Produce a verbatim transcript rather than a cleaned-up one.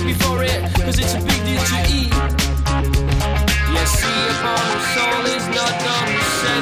happy for it, cause it's a big deal to eat. Yeah, see, a bottle soul is not